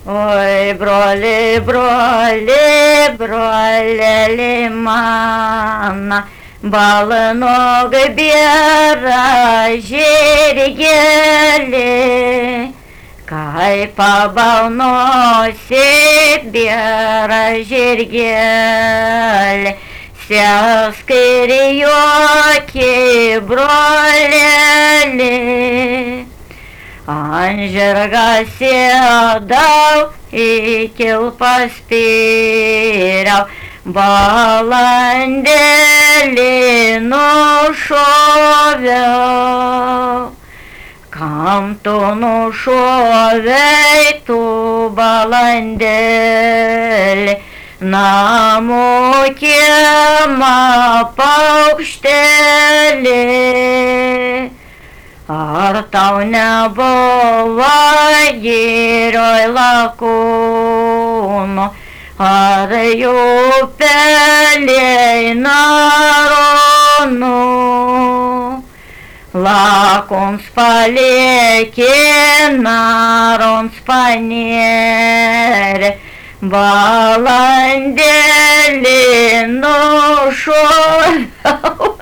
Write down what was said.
Ой, брoli, broli, broleli mano, balnog bėra žirgeli, kai pabalnosi bėra žirgeli, seskirijoki broleli. Ant žirga sėdau, į kilpą spyriau, balandėlį nušoviau. Kam tu nušovei, tu balandėlį, namų kiemą paukštelį? Ar tau nebuvo girioj lakūnų, ar jų upeliai naronų? Lakūns paliekė, narons panėrė, balandėlį nušoviau.